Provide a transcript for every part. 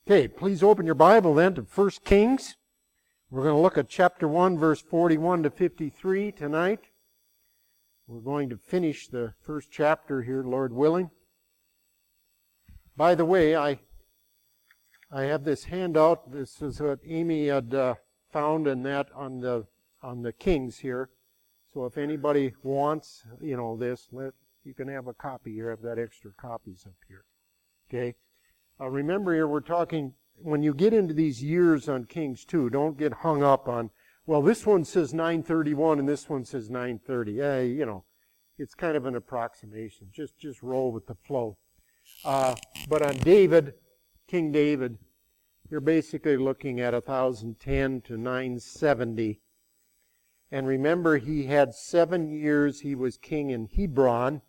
Okay, please open your Bible then to 1 Kings. We're going to look at chapter 1, verse 41 to 53 tonight. We're going to finish the first chapter here, Lord willing. By the way, I have this handout. This is what Amy had found in that on the Kings here. So if anybody wants, this, you can have a copy here. I've got extra copies up here. Okay. Remember here, we're talking, when you get into these years on Kings 2, don't get hung up on, well, this one says 931 and this one says 930. It's kind of an approximation. Just roll with the flow. But on David, King David, you're basically looking at 1010 to 970. And remember, he had 7 years he was king in Hebron,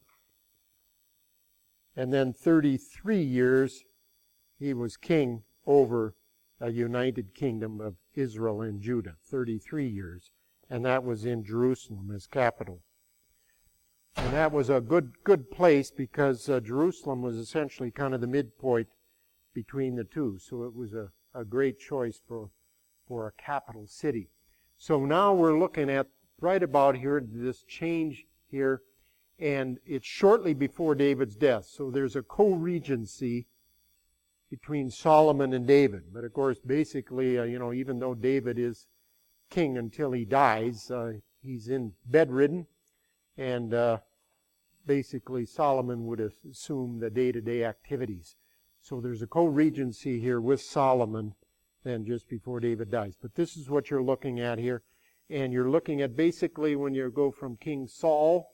and then 33 years he was king over a united kingdom of Israel and Judah, 33 years. And that was in Jerusalem as capital. And that was a good place because Jerusalem was essentially kind of the midpoint between the two. So it was a great choice for a capital city. So now we're looking at right about here, this change here, and it's shortly before David's death. So there's a co-regency between Solomon and David. But of course, basically, even though David is king until he dies, he's in bedridden, and basically Solomon would assume the day-to-day activities. So there's a co-regency here with Solomon then just before David dies. But this is what you're looking at here. And you're looking at basically when you go from King Saul,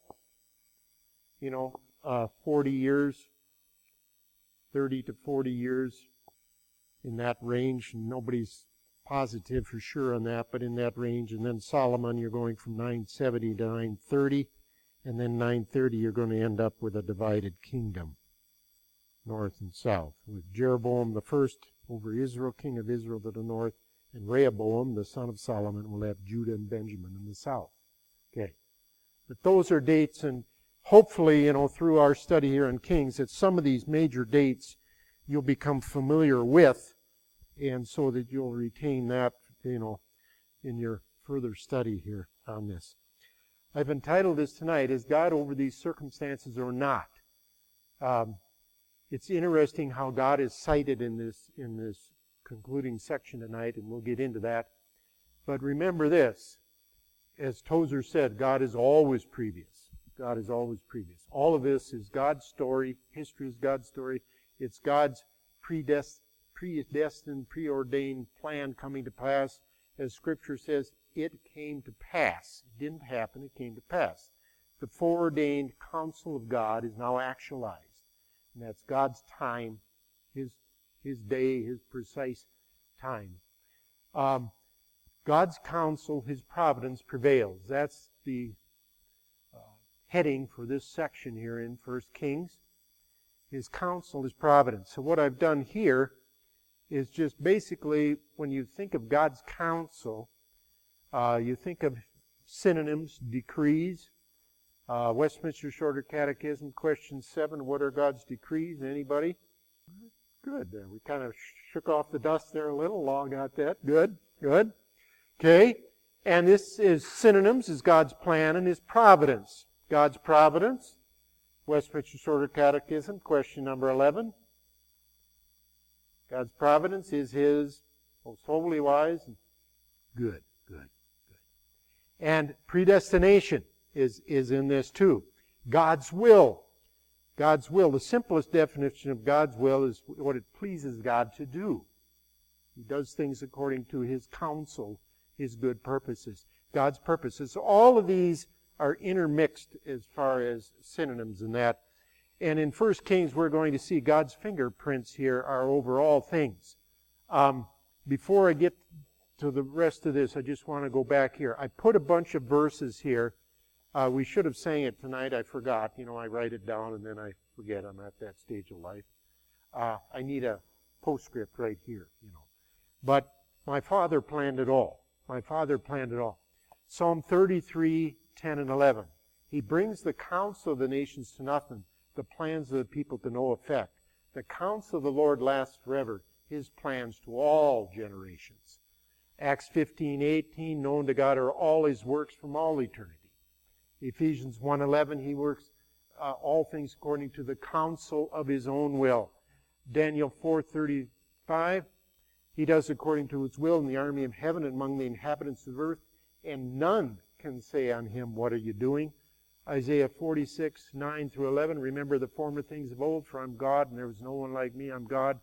40 years, 30 to 40 years, in that range. Nobody's positive for sure on that, but in that range. And then Solomon, you're going from 970 to 930. And then 930, you're going to end up with a divided kingdom, north and south, with Jeroboam the first over Israel, king of Israel to the north, and Rehoboam, the son of Solomon, will have Judah and Benjamin in the south. Okay. But those are dates, and hopefully, through our study here in Kings, that some of these major dates you'll become familiar with, and so that you'll retain that, in your further study here on this. I've entitled this tonight, Is God Over These Circumstances or Not? It's interesting how God is cited in this concluding section tonight, and we'll get into that. But remember this, as Tozer said, God is always previous. God is always previous. All of this is God's story. History is God's story. It's God's predestined, preordained plan coming to pass. As Scripture says, it came to pass. It didn't happen, it came to pass. The foreordained counsel of God is now actualized. And that's God's time, His day, His precise time. God's counsel, His providence prevails. That's the heading for this section here in 1 Kings. His counsel, His providence. So what I've done here is just basically, when you think of God's counsel, you think of synonyms, decrees. Westminster Shorter Catechism, question 7, what are God's decrees? Anybody? Good. We kind of shook off the dust there a little. Law got that. Good. Okay. And this is synonyms, is God's plan and His providence. God's providence, Westminster Shorter Catechism, question number 11. God's providence is His most holy, wise, and good. And predestination is in this too. God's will. God's will. The simplest definition of God's will is what it pleases God to do. He does things according to His counsel, His good purposes. God's purposes. So all of these are intermixed as far as synonyms in that. And in 1 Kings, we're going to see God's fingerprints here are over all things. Before I get to the rest of this, I just want to go back here. I put a bunch of verses here. We should have sang it tonight. I forgot. I write it down and then I forget. I'm at that stage of life. I need a postscript right here, But my Father planned it all. Psalm 33, 10 and 11. He brings the counsel of the nations to nothing, the plans of the people to no effect. The counsel of the Lord lasts forever, His plans to all generations. Acts 15:18, known to God are all His works from all eternity. Ephesians 1:11, He works all things according to the counsel of His own will. Daniel 4:35, He does according to His will in the army of heaven and among the inhabitants of earth, and none can say on Him, what are you doing? Isaiah 46:9-11, remember the former things of old, for I'm God and there was no one like me, I'm God.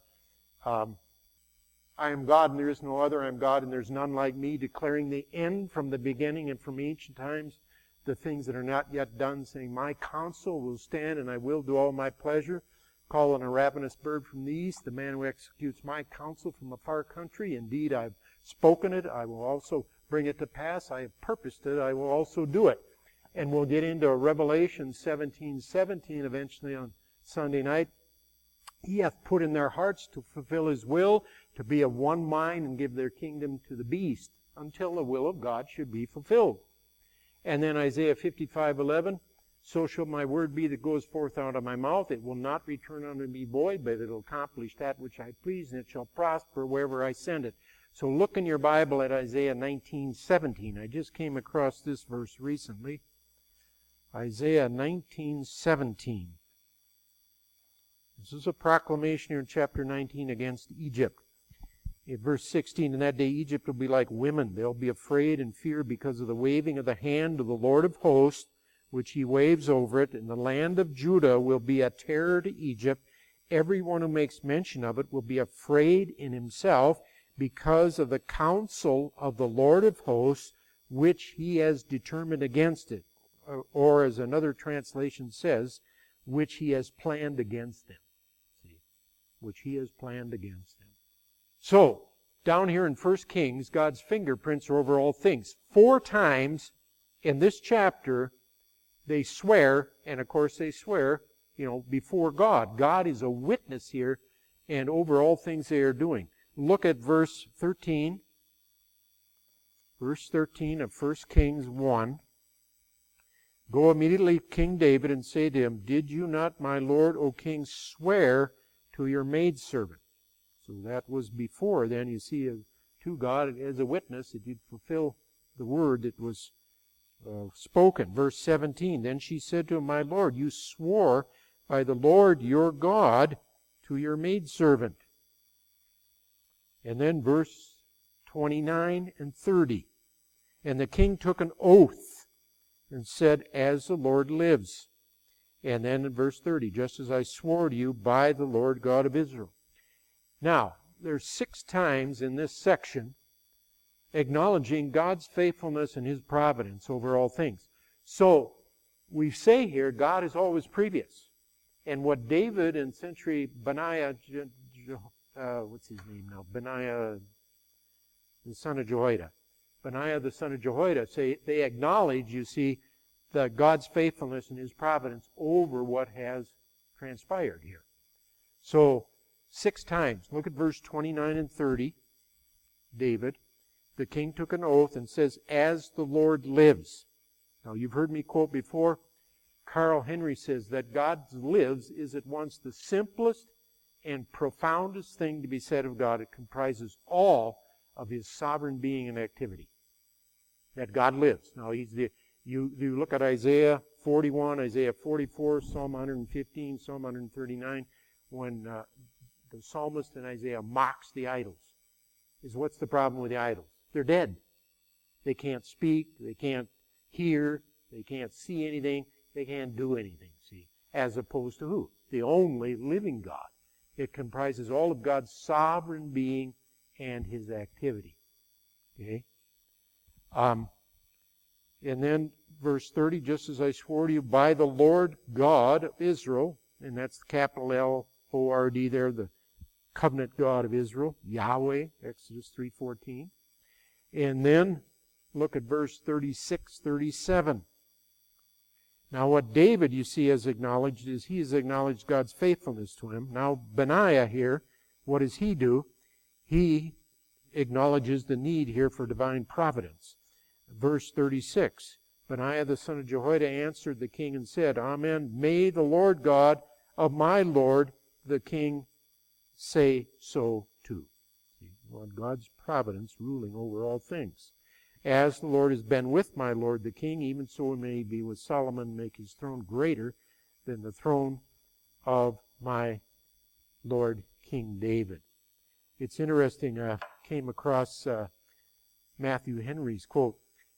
I am God and there is no other, I am God and there's none like me, declaring the end from the beginning and from ancient times, the things that are not yet done, saying, my counsel will stand and I will do all my pleasure. Calling a ravenous bird from the east, the man who executes my counsel from a far country. Indeed, I've spoken it, I will also bring it to pass. I have purposed it, I will also do it. And we'll get into Revelation 17:17 eventually on Sunday night. He hath put in their hearts to fulfill His will, to be of one mind and give their kingdom to the beast, until the will of God should be fulfilled. And then Isaiah 55:11, so shall my word be that goes forth out of my mouth. It will not return unto me void, but it will accomplish that which I please, and it shall prosper wherever I send it. So look in your Bible at Isaiah 19:17. I just came across this verse recently. Isaiah 19:17. This is a proclamation here in chapter 19 against Egypt. In verse 16, in that day Egypt will be like women. They'll be afraid and fear because of the waving of the hand of the Lord of hosts, which He waves over it. And the land of Judah will be a terror to Egypt. Everyone who makes mention of it will be afraid in himself because of the counsel of the Lord of hosts, which He has determined against it. Or as another translation says, which He has planned against them. See? Which He has planned against them. So, down here in 1 Kings, God's fingerprints are over all things. 4 times in this chapter, they swear, and of course they swear, before God. God is a witness here, and over all things they are doing. Look at verse 13. Verse 13 of 1 Kings 1. Go immediately to King David and say to him, did you not, my lord, O king, swear to your maidservant? So that was before then, you see, to God as a witness that you'd fulfill the word that was spoken. Verse 17, then she said to him, my lord, you swore by the Lord your God to your maidservant. And then verse 29 and 30. And the king took an oath and said, as the Lord lives. And then in verse 30, just as I swore to you by the Lord God of Israel. Now, there's 6 times in this section acknowledging God's faithfulness and His providence over all things. So, we say here, God is always previous. And what David and century Benaiah, what's his name now? Benaiah, the son of Jehoiada. Benaiah, the son of Jehoiada, say they acknowledge, you see, God's faithfulness and His providence over what has transpired here. So, 6 times. Look at verse 29 and 30. David, the king took an oath and says, as the Lord lives. Now, you've heard me quote before. Carl Henry says that God lives is at once the simplest and profoundest thing to be said of God. It comprises all of His sovereign being and activity. That God lives. Now, you look at Isaiah 41, Isaiah 44, Psalm 115, Psalm 139, when the psalmist in Isaiah mocks the idols. What's the problem with the idols? They're dead. They can't speak, they can't hear, they can't see anything, they can't do anything, see. As opposed to who? The only living God. It comprises all of God's sovereign being and His activity. Okay? And then verse 30, just as I swore to you by the Lord God of Israel, and that's the capital L-O-R-D there, the covenant God of Israel, Yahweh, Exodus 3:14. And then look at verse 36, 37. Now what David, you see, has acknowledged is he has acknowledged God's faithfulness to him. Now Benaiah here, what does he do? He acknowledges the need here for divine providence. Verse 36, Benaiah the son of Jehoiada answered the king and said, Amen, may the Lord God of my Lord the king say so too. on God's providence ruling over all things. As the Lord has been with my lord the king, even so may he be with Solomon, make his throne greater than the throne of my Lord King David. It's interesting, I came across Matthew Henry's quote.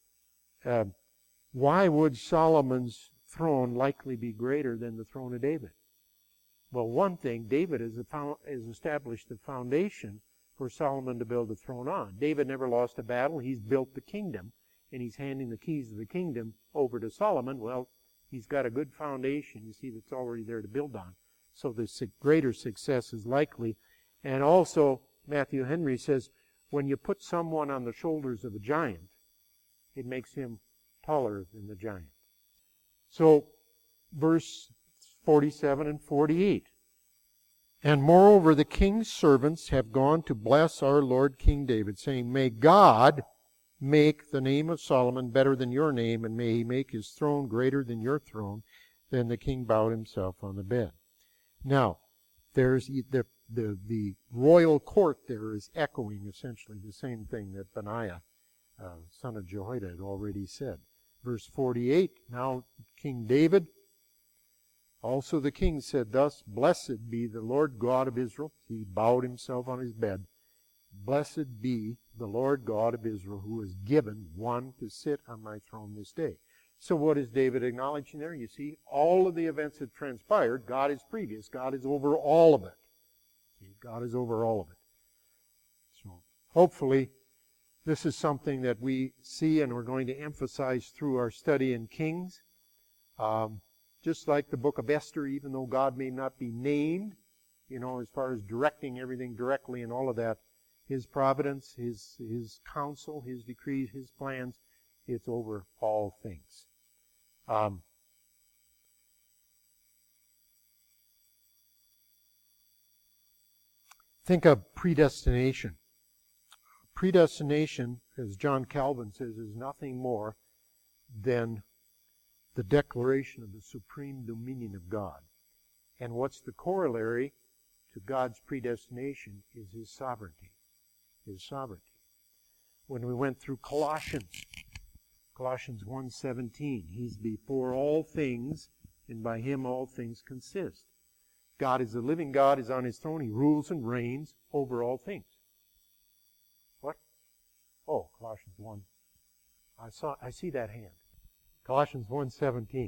Why would Solomon's throne likely be greater than the throne of David? Well, one thing, David has established the foundation for Solomon to build the throne on. David never lost a battle. He's built the kingdom, and he's handing the keys of the kingdom over to Solomon. Well, he's got a good foundation, you see, that's already there to build on. So the greater success is likely. And also, Matthew Henry says, when you put someone on the shoulders of a giant, it makes him taller than the giant. So, verse 47 and 48. And moreover, the king's servants have gone to bless our Lord King David, saying, may God make the name of Solomon better than your name, and may he make his throne greater than your throne. Then the king bowed himself on the bed. Now, there's the royal court there is echoing essentially the same thing that Benaiah, son of Jehoiada, had already said. Verse 48, now King David, also the king said thus, blessed be the Lord God of Israel. He bowed himself on his bed. Blessed be the Lord God of Israel, who has given one to sit on my throne this day. So what is David acknowledging there? You see, all of the events that transpired, God is previous. God is over all of it. God is over all of it. So hopefully this is something that we see and we're going to emphasize through our study in Kings. Just like the book of Esther, even though God may not be named, as far as directing everything directly and all of that, His providence, His counsel, His decrees, His plans, it's over all things. Think of predestination. Predestination, as John Calvin says, is nothing more than the declaration of the supreme dominion of God. And what's the corollary to God's predestination is His sovereignty. His sovereignty. When we went through Colossians 1:17, He's before all things, and by Him all things consist. God is the living God, is on His throne. He rules and reigns over all things. What? Oh, Colossians 1. I see that hand. Colossians 1:17.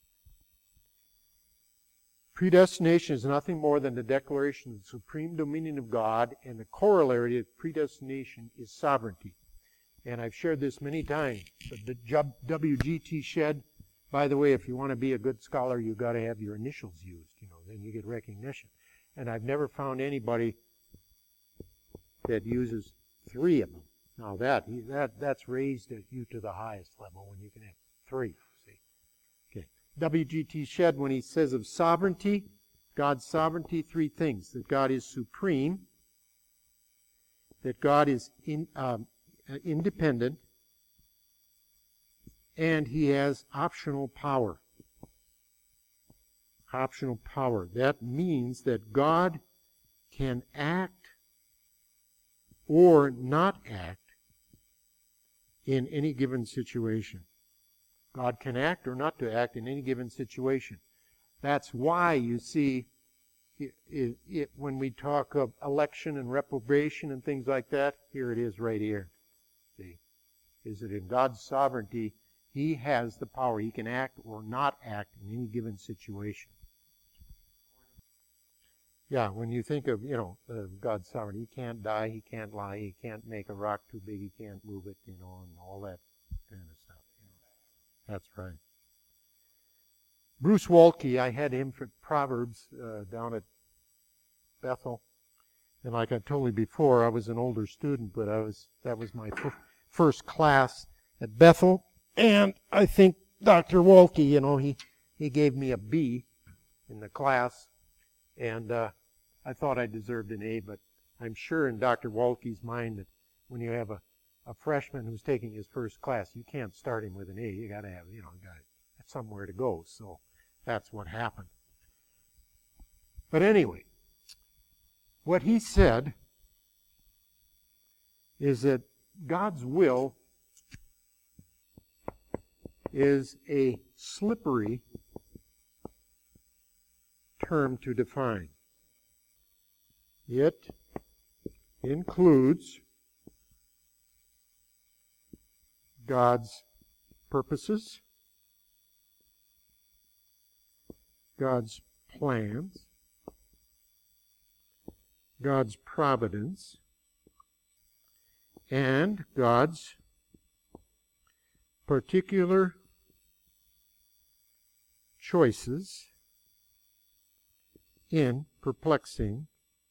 Predestination is nothing more than the declaration of the supreme dominion of God, and the corollary of predestination is sovereignty. And I've shared this many times. The W.G.T. Shedd, by the way, if you want to be a good scholar, you've got to have your initials used, then you get recognition. And I've never found anybody that uses 3 of them. Now that's raised you to the highest level when you can have 3. See? Okay. W.G.T. Shedd, when he says of sovereignty, God's sovereignty, 3 things. That God is supreme, that God is independent, and He has optional power. Optional power. That means that God can act or not act in any given situation. God can act or not to act in any given situation. That's why you see when we talk of election and reprobation and things like that, here it is right here. See? Is that in God's sovereignty, He has the power. He can act or not act in any given situation. Yeah, when you think of, God's sovereignty, He can't die, He can't lie, He can't make a rock too big, He can't move it, and all that kind of stuff. That's right. Bruce Waltke, I had him for Proverbs down at Bethel. And like I told you before, I was an older student, but that was my first class at Bethel. And I think Dr. Waltke, he gave me a B in the class. And I thought I deserved an A, but I'm sure in Dr. Waltke's mind that when you have a freshman who's taking his first class, you can't start him with an A. You got to have, somewhere to go. So that's what happened. But anyway, what he said is that God's will is a slippery term to define. It includes God's purposes, God's plans, God's providence, and God's particular choices in perplexing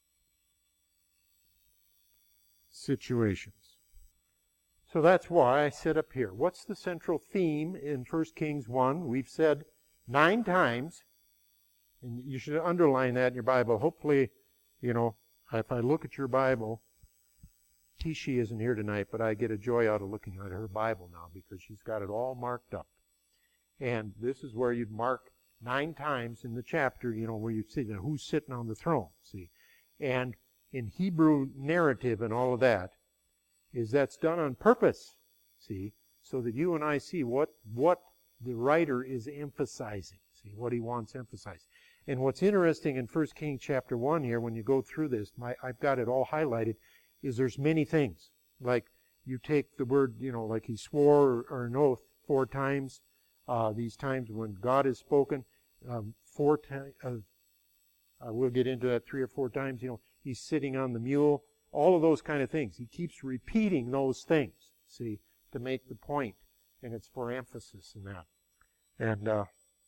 situations. So that's why I sit up here. What's the central theme in 1 Kings 1? We've said 9 times, and you should underline that in your Bible. Hopefully, if I look at your Bible, Tishi isn't here tonight, but I get a joy out of looking at her Bible now because she's got it all marked up. And this is where you'd mark 9 times in the chapter, where you see who's sitting on the throne, see. And in Hebrew narrative and all of that, that's done on purpose, see, so that you and I see what the writer is emphasizing, see, what he wants emphasized. And what's interesting in 1 Kings chapter 1 here, when you go through this, I've got it all highlighted, is there's many things. Like you take the word, like he swore or an oath 4 times, these times when God has spoken, 4 times, we'll get into that 3 or 4 times, he's sitting on the mule, all of those kind of things. He keeps repeating those things, see, to make the point, and it's for emphasis in that. And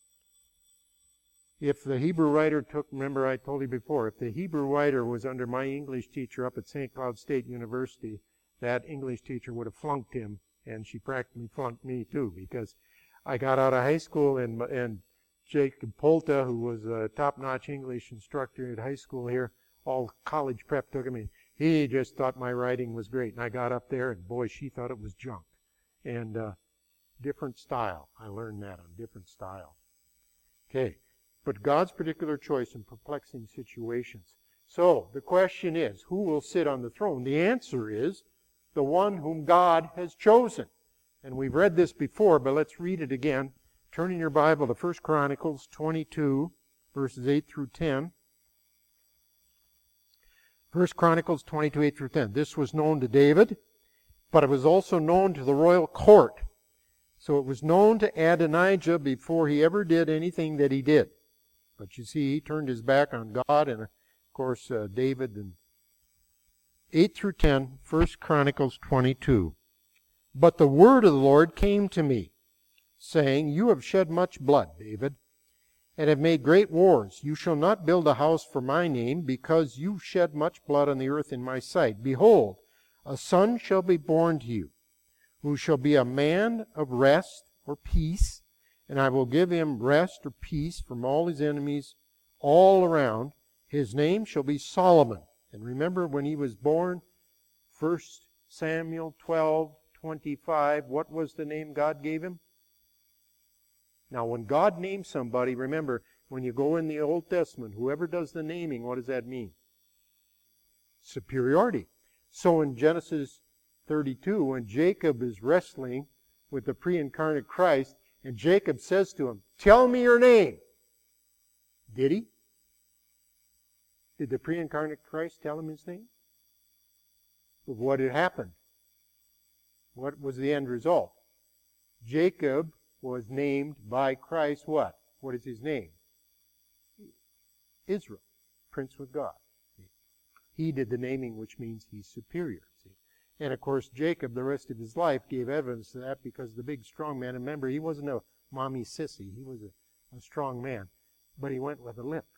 if the Hebrew writer remember I told you before, if the Hebrew writer was under my English teacher up at St. Cloud State University, that English teacher would have flunked him, and she practically flunked me too, because I got out of high school, and Jacob Polta, who was a top-notch English instructor at high school here, all college prep took him in. He just thought my writing was great. And I got up there, and boy, she thought it was junk. And different style. I learned that on different style. Okay. But God's particular choice in perplexing situations. So, the question is, who will sit on the throne? The answer is the one whom God has chosen. And we've read this before, but let's read it again. Turn in your Bible to 1 Chronicles 22, verses 8 through 10. 1 Chronicles 22, 8 through 10. This was known to David, but it was also known to the royal court. So it was known to Adonijah before he ever did anything that he did. But you see, he turned his back on God, and of course David. And 8 through 10, 1 Chronicles 22. But the word of the Lord came to me, saying, You have shed much blood, David, and have made great wars. You shall not build a house for my name, because you shed much blood on the earth in my sight. Behold, a son shall be born to you, who shall be a man of rest or peace, and I will give him rest or peace from all his enemies all around. His name shall be Solomon. And remember when he was born, 1 Samuel 12:25, what was the name God gave him? Now, when God names somebody, remember, when you go in the Old Testament, whoever does the naming, what does that mean? Superiority. So in Genesis 32, when Jacob is wrestling with the pre-incarnate Christ, and Jacob says to him, Tell me your name. Did he? Did the pre-incarnate Christ tell him his name? But what had happened? What was the end result? Jacob was named by Christ what? What is his name? Israel, Prince with God. He did the naming, which means he's superior. See? And of course, Jacob, the rest of his life, gave evidence to that because the big strong man, and remember, he wasn't a mommy sissy. He was a strong man. But he went with a limp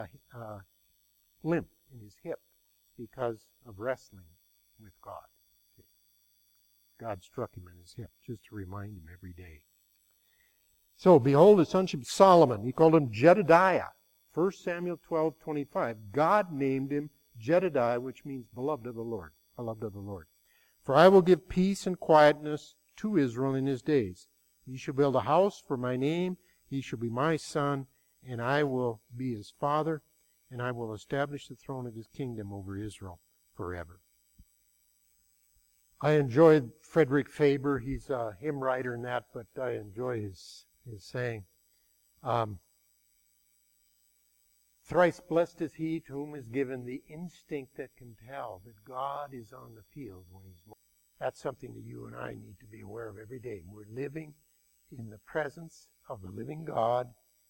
in his hip because of wrestling with God. See? God struck him in his hip just to remind him every day. So, behold, his son should be Solomon. He called him Jedediah. 1 Samuel 12:25. God named him Jedediah, which means beloved of the Lord. Beloved of the Lord. For I will give peace and quietness to Israel in his days. He shall build a house for my name. He shall be my son, and I will be his father, and I will establish the throne of his kingdom over Israel forever. I enjoyed Frederick Faber. He's a hymn writer and that, but I enjoy his saying. Thrice blessed is he to whom is given the instinct that can tell that God is on the field when he's moving. That's something that you and I need to be aware of every day. We're living in the presence of the living God.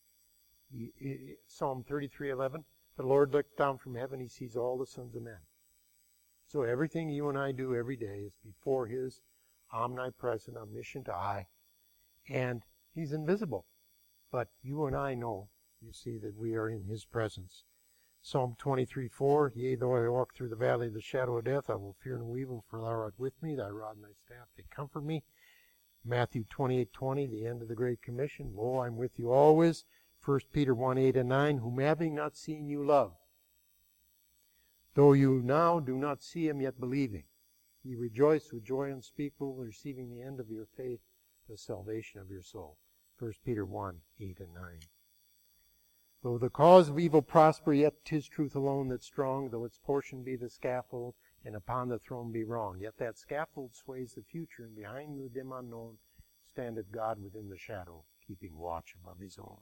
Psalm 33:11, the Lord looked down from heaven, he sees all the sons of men. So everything you and I do every day is before his omnipresent, omniscient eye, and he's invisible. But you and I know, you see, that we are in his presence. Psalm 23:4, yea, though I walk through the valley of the shadow of death, I will fear no evil, for thou art with me, thy rod and thy staff, they comfort me. Matthew 28:20, the end of the Great Commission, lo, I'm with you always. 1 Peter 1:8 and 9, whom having not seen you love, though you now do not see him, yet believing. Ye rejoice with joy unspeakable, receiving the end of your faith, the salvation of your soul. 1 Peter 1:8 and 9. Though the cause of evil prosper, yet 'tis truth alone that's strong, though its portion be the scaffold, and upon the throne be wrong. Yet that scaffold sways the future, and behind the dim unknown standeth God within the shadow, keeping watch above his own.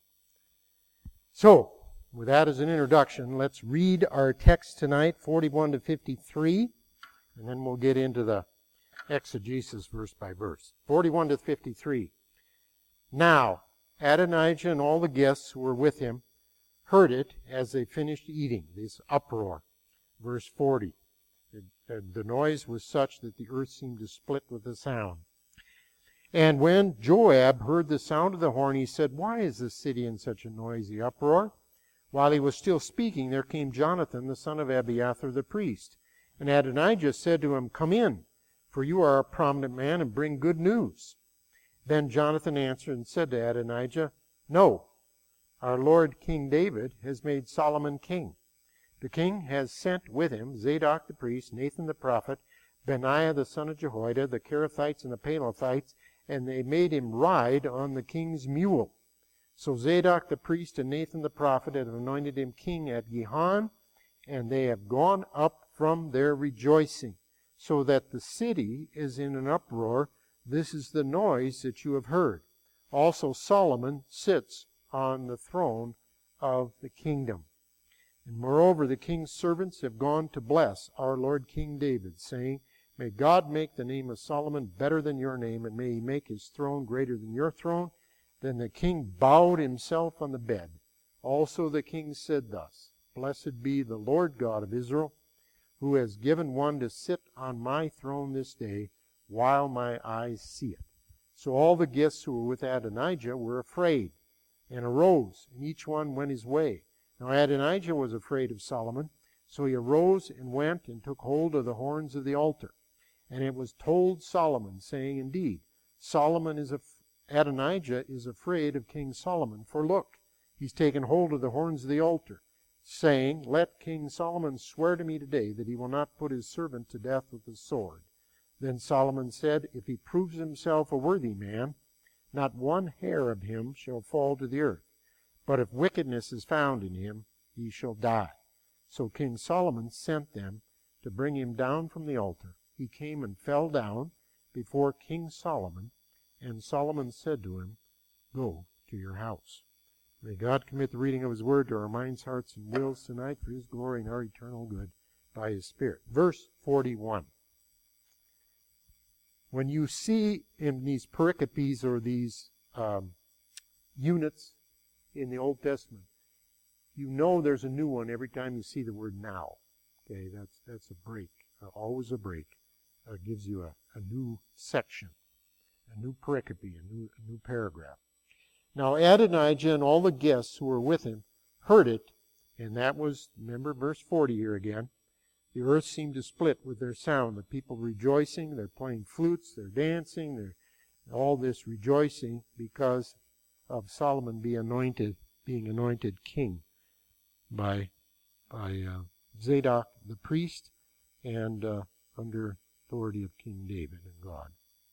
So, with that as an introduction, let's read our text tonight, 41 to 53, and then we'll get into the exegesis verse by verse. 41 to 53. Now, Adonijah and all the guests who were with him heard it as they finished eating, this uproar. Verse 40. The noise was such that the earth seemed to split with the sound. And when Joab heard the sound of the horn, he said, why is the city in such a noisy uproar? While he was still speaking, there came Jonathan, the son of Abiathar the priest. And Adonijah said to him, come in, for you are a prominent man, and bring good news. Then Jonathan answered and said to Adonijah, no, our Lord King David has made Solomon king. The king has sent with him Zadok the priest, Nathan the prophet, Benaiah the son of Jehoiada, the Kerethites and the Pelethites, and they made him ride on the king's mule. So Zadok the priest and Nathan the prophet have anointed him king at Gihon, and they have gone up from their rejoicing, so that the city is in an uproar. This is the noise that you have heard. Also Solomon sits on the throne of the kingdom. And moreover, the king's servants have gone to bless our Lord King David, saying, may God make the name of Solomon better than your name, and may he make his throne greater than your throne. Then the king bowed himself on the bed. Also the king said thus, blessed be the Lord God of Israel, who has given one to sit on my throne this day, while my eyes see it. So all the guests who were with Adonijah were afraid, and arose, and each one went his way. Now Adonijah was afraid of Solomon, so he arose and went and took hold of the horns of the altar. And it was told Solomon, saying, indeed, Adonijah is afraid of King Solomon, for look, he's taken hold of the horns of the altar, saying, let King Solomon swear to me today that he will not put his servant to death with the sword. Then Solomon said, if he proves himself a worthy man, not one hair of him shall fall to the earth. But if wickedness is found in him, he shall die. So King Solomon sent them to bring him down from the altar. He came and fell down before King Solomon, and Solomon said to him, go to your house. May God commit the reading of his word to our minds, hearts, and wills tonight for his glory and our eternal good by his Spirit. Verse 41. When you see in these pericopes, or these units in the Old Testament, you know there's a new one every time you see the word now. Okay, that's a break, always a break. It gives you a new section, a new pericope, a new paragraph. Now Adonijah and all the guests who were with him heard it, and that was, remember verse 40 here again, the earth seemed to split with their sound. The people rejoicing, they're playing flutes, they're dancing, they're all this rejoicing because of Solomon being anointed king by Zadok the priest, and under authority of King David and God.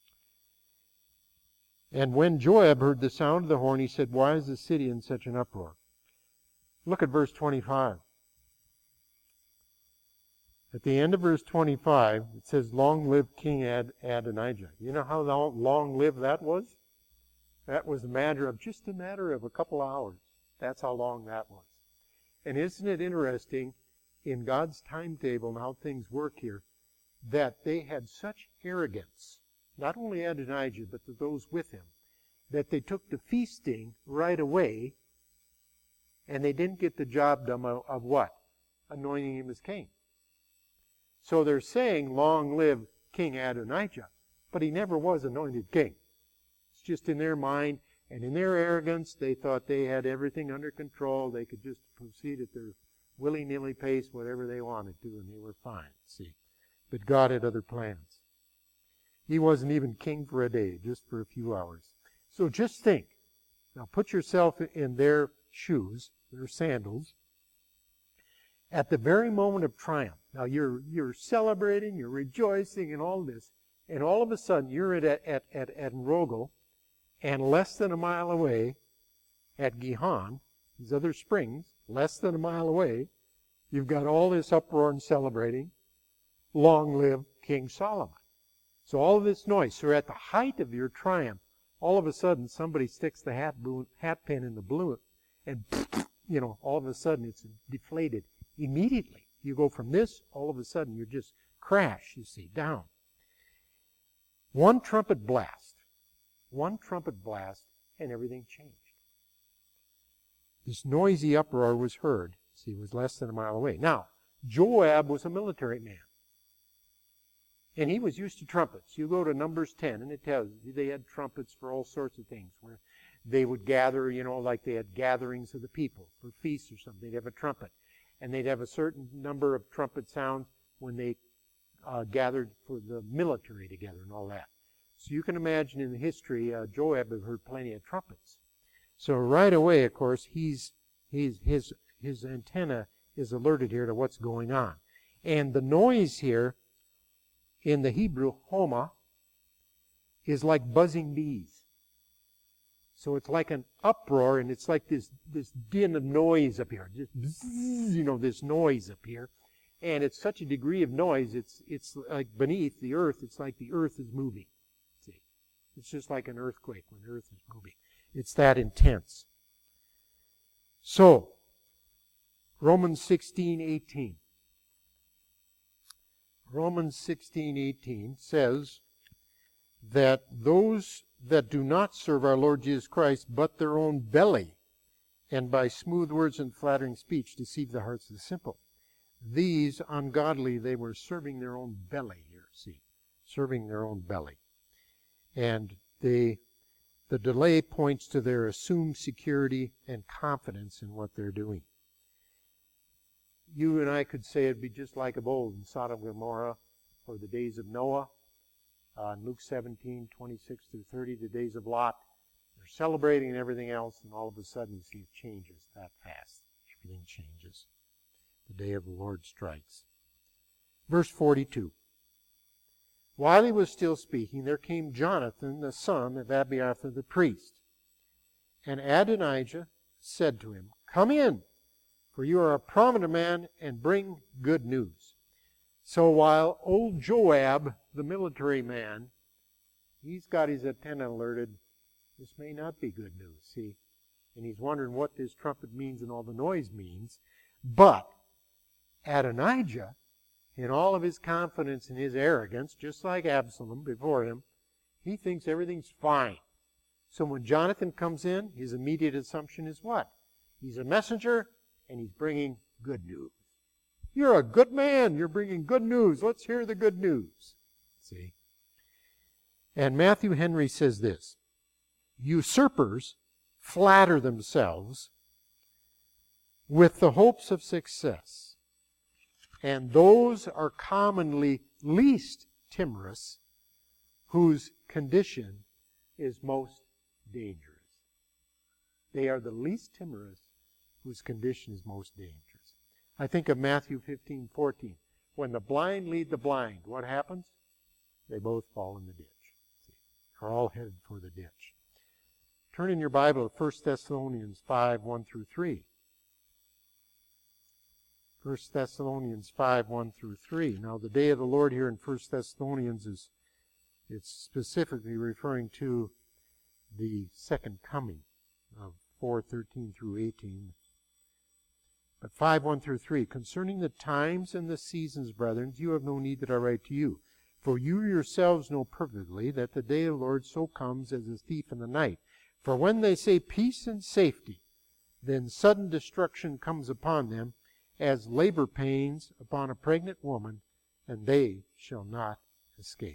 And when Joab heard the sound of the horn, he said, why is the city in such an uproar? Look at verse 25. At the end of verse 25, it says, "Long live King Adonijah." You know how long-lived that was? That was just a matter of a couple hours. That's how long that was. And isn't it interesting, in God's timetable and how things work here, that they had such arrogance, not only Adonijah, but to those with him, that they took to feasting right away, and they didn't get the job done of what? Anointing him as king. So they're saying, "Long live King Adonijah," but he never was anointed king. It's just in their mind, and in their arrogance, they thought they had everything under control. They could just proceed at their willy-nilly pace, whatever they wanted to, and they were fine, see. But God had other plans. He wasn't even king for a day, just for a few hours. So just think. Now put yourself in their shoes, their sandals, at the very moment of triumph. Now you're celebrating, you're rejoicing, and all this, and all of a sudden you're at Rogel, and less than a mile away at Gihon, these other springs, less than a mile away, you've got all this uproar and celebrating. Long live King Solomon. So all of this noise. So at the height of your triumph, all of a sudden somebody sticks the hat pin in the balloon, and all of a sudden it's deflated. Immediately, you go from this, all of a sudden you just crash, you see, down. One trumpet blast, and everything changed. This noisy uproar was heard. See, it was less than a mile away. Now, Joab was a military man, and he was used to trumpets. You go to Numbers 10, and it tells you they had trumpets for all sorts of things, where they would gather, like they had gatherings of the people for feasts or something. They'd have a trumpet. And they'd have a certain number of trumpet sounds when they gathered for the military together and all that. So you can imagine in the history, Joab had heard plenty of trumpets. So right away, of course, his antenna is alerted here to what's going on. And the noise here in the Hebrew, homa, is like buzzing bees. So it's like an uproar, and it's like this din of noise up here. Just bzzz, this noise up here. And it's such a degree of noise, it's like beneath the earth, it's like the earth is moving. See? It's just like an earthquake when the earth is moving. It's that intense. So, Romans 16:18. Romans 16:18 says that those that do not serve our Lord Jesus Christ, but their own belly, and by smooth words and flattering speech deceive the hearts of the simple. These ungodly, they were serving their own belly here, see, serving their own belly. And the delay points to their assumed security and confidence in what they're doing. You and I could say it'd be just like of old in Sodom and Gomorrah, or the days of Noah, in Luke 17:26-30, the days of Lot. They're celebrating and everything else, and all of a sudden you see it changes that fast. Everything changes. The day of the Lord strikes. Verse 42. While he was still speaking, there came Jonathan, the son of Abiathar the priest. And Adonijah said to him, "Come in, for you are a prominent man, and bring good news." So while old Joab, the military man, he's got his antenna alerted, this may not be good news, see? And he's wondering what this trumpet means and all the noise means. But Adonijah, in all of his confidence and his arrogance, just like Absalom before him, he thinks everything's fine. So when Jonathan comes in, his immediate assumption is what? He's a messenger, and he's bringing good news. You're a good man. You're bringing good news. Let's hear the good news. See? And Matthew Henry says this: usurpers flatter themselves with the hopes of success, and those are commonly least timorous whose condition is most dangerous. They are the least timorous whose condition is most dangerous. I think of Matthew 15:14. When the blind lead the blind, what happens? They both fall in the ditch. See, they're all headed for the ditch. Turn in your Bible to 1 Thessalonians 5:1-3. 1 Thessalonians 5, 1 through 3. Now, the day of the Lord here in 1 Thessalonians it's specifically referring to the second coming of 4:13 through 18. But 5, 1 through 3. Concerning the times and the seasons, brethren, you have no need that I write to you. For you yourselves know perfectly that the day of the Lord so comes as a thief in the night. For when they say peace and safety, then sudden destruction comes upon them, as labor pains upon a pregnant woman, and they shall not escape.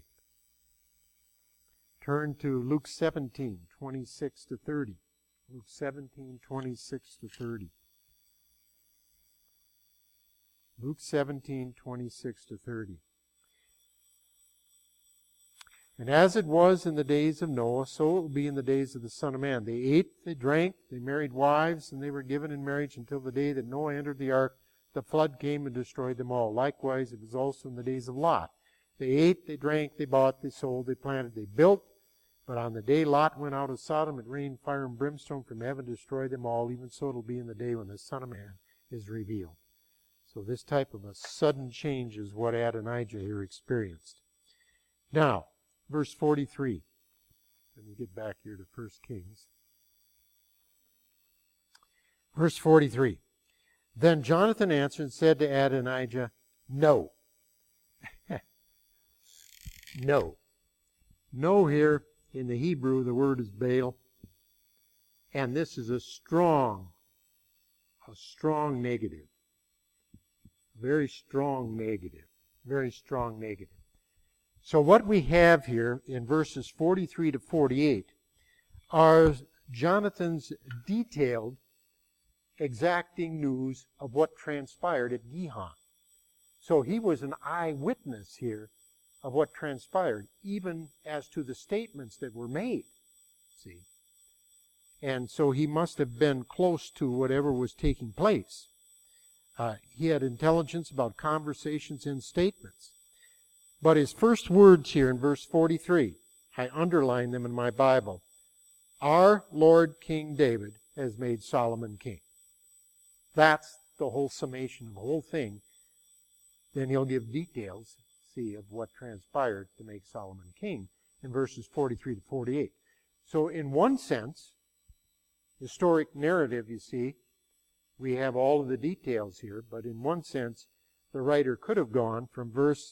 Turn to Luke 17, 26 to 30. Luke 17, 26 to 30. Luke 17, 26 to 30. And as it was in the days of Noah, so it will be in the days of the Son of Man. They ate, they drank, they married wives, and they were given in marriage until the day that Noah entered the ark. The flood came and destroyed them all. Likewise, it was also in the days of Lot. They ate, they drank, they bought, they sold, they planted, they built. But on the day Lot went out of Sodom, it rained fire and brimstone from heaven to destroy them all. Even so it will be in the day when the Son of Man is revealed. So this type of a sudden change is what Adonijah here experienced. Now, verse 43. Let me get back here to 1 Kings. Verse 43. Then Jonathan answered and said to Adonijah, No. No. No here in the Hebrew, the word is Baal. And this is a strong negative. Very strong negative. Very strong negative. So what we have here in verses 43 to 48 are Jonathan's detailed, exacting news of what transpired at Gihon. So he was an eyewitness here of what transpired, even as to the statements that were made. See? And so he must have been close to whatever was taking place. He had intelligence about conversations and statements. But his first words here in verse 43, I underline them in my Bible. Our Lord King David has made Solomon king. That's the whole summation of the whole thing. Then he'll give details, see, of what transpired to make Solomon king in verses 43 to 48. So in one sense, historic narrative, you see, we have all of the details here, but in one sense, the writer could have gone from verse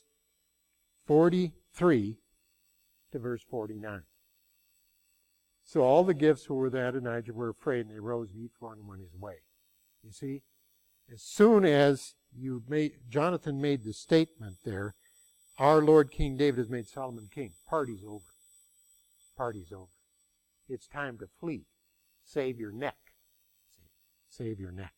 43 to verse 49. So all the gifts were with Adonijah were afraid, and they rose, and each one went his way. You see? As soon as Jonathan made the statement there, our Lord King David has made Solomon king. Party's over. Party's over. It's time to flee. Save your neck. Save your neck.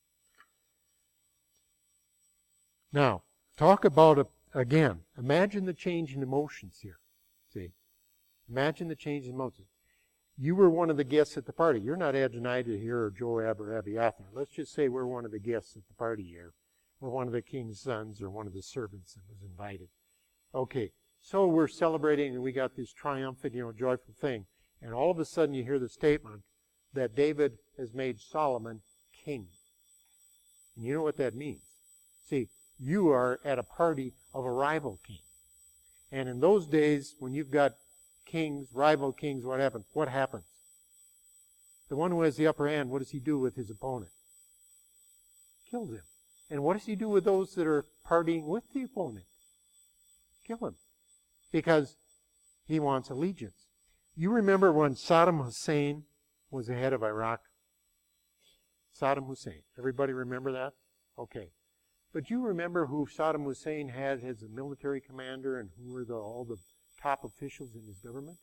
Now, talk about, again, imagine the change in emotions here. See? Imagine the change in emotions. You were one of the guests at the party. You're not Adonijah here or Joab or Abiathar. Let's just say we're one of the guests at the party here. We're one of the king's sons or one of the servants that was invited. Okay, so we're celebrating and we got this triumphant, joyful thing. And all of a sudden you hear the statement that David has made Solomon king. And you know what that means. See, you are at a party of a rival king. And in those days, when you've got kings, rival kings, what happens? What happens? The one who has the upper hand, what does he do with his opponent? Kills him. And what does he do with those that are partying with the opponent? Kill him. Because he wants allegiance. You remember when Saddam Hussein was the head of Iraq? Saddam Hussein. Everybody remember that? Okay. But you remember who Saddam Hussein had as a military commander and who were all the top officials in his government?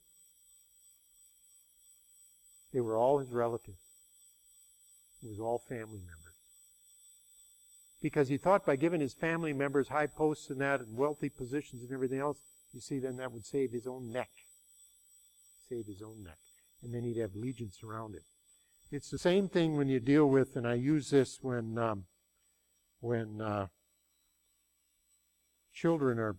They were all his relatives. It was all family members. Because he thought by giving his family members high posts and that and wealthy positions and everything else, you see, then that would save his own neck. Save his own neck. And then he'd have legions around him. It's the same thing when you deal with, and I use this when children are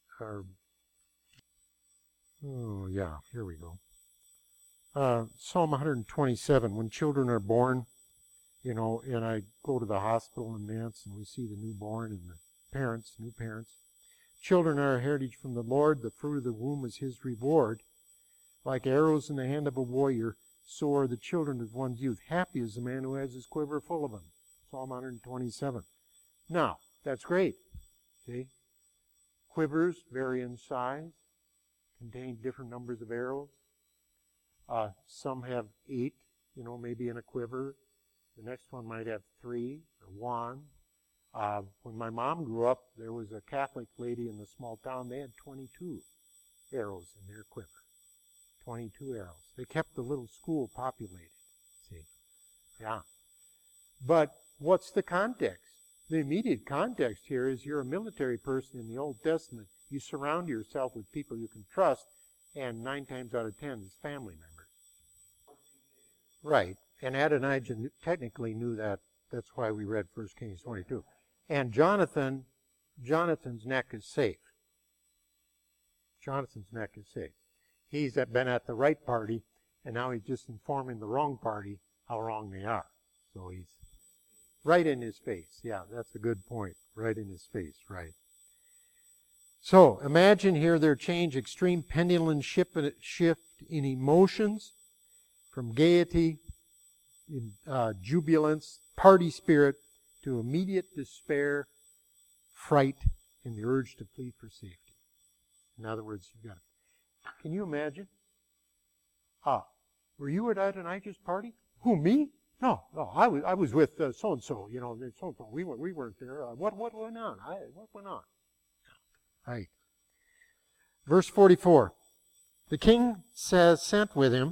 oh yeah, here we go. Psalm 127, when children are born, and I go to the hospital in Nance, and we see the newborn and the parents, new parents. Children are a heritage from the Lord. The fruit of the womb is his reward. Like arrows in the hand of a warrior, so are the children of one's youth. Happy is the man who has his quiver full of them. Psalm 127. Now, that's great. See? Quivers vary in size, contain different numbers of arrows. Some have 8, maybe in a quiver. The next one might have 3 or 1. When my mom grew up, there was a Catholic lady in the small town. They had 22 arrows in their quiver. 22 arrows. They kept the little school populated. See? Yeah. But what's the context? The immediate context here is you're a military person in the Old Testament. You surround yourself with people you can trust, and 9 times out of 10 is family members. Right. And Adonijah technically knew that. That's why we read 1 Kings 22. And Jonathan's neck is safe. Jonathan's neck is safe. He's been at the right party, and now he's just informing the wrong party how wrong they are. So he's right in his face. Yeah, that's a good point. Right in his face, right. So imagine here their change, extreme pendulum shift in emotions, from gaiety, jubilance, party spirit, to immediate despair, fright, and the urge to flee for safety. In other words, you've got it. Can you imagine? Were you at Adonijah's party? Who, me? No, I was with so-and-so, so-and-so. We weren't there. What went on? What went on? Right. Verse 44. The king sent with him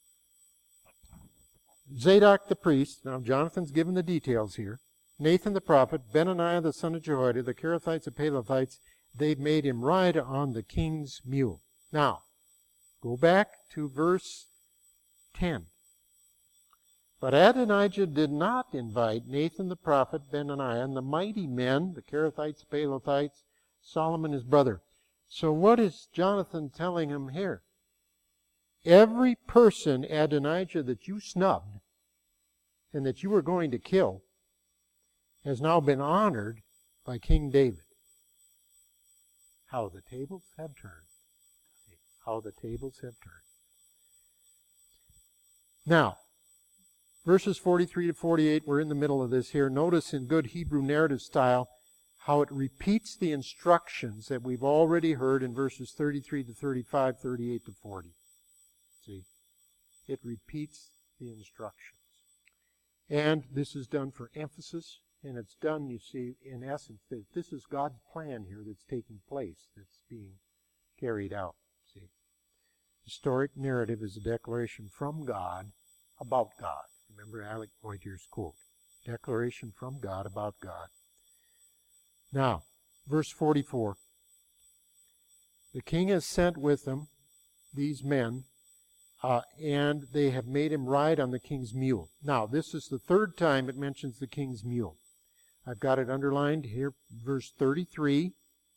Zadok the priest. Now Jonathan's given the details here. Nathan the prophet, Benaniah the son of Jehoiada, the Kerethites and Pelethites. They've made him ride on the king's mule. Now, go back to verse 10. But Adonijah did not invite Nathan the prophet, Benaniah, and the mighty men, the Kerethites, Pelethites, Solomon his brother. So what is Jonathan telling him here? Every person, Adonijah, that you snubbed and that you were going to kill has now been honored by King David. How the tables have turned. How the tables have turned. Now, verses 43 to 48, we're in the middle of this here. Notice in good Hebrew narrative style how it repeats the instructions that we've already heard in verses 33 to 35, 38 to 40. See? It repeats the instructions. And this is done for emphasis, and it's done, you see, in essence, that this is God's plan here that's taking place, that's being carried out. See? Historic narrative is a declaration from God about God. Remember Alec Pointier's quote. Declaration from God about God. Now, verse 44. The king has sent with them these men, and they have made him ride on the king's mule. Now, this is the third time it mentions the king's mule. I've got it underlined here, verse 33,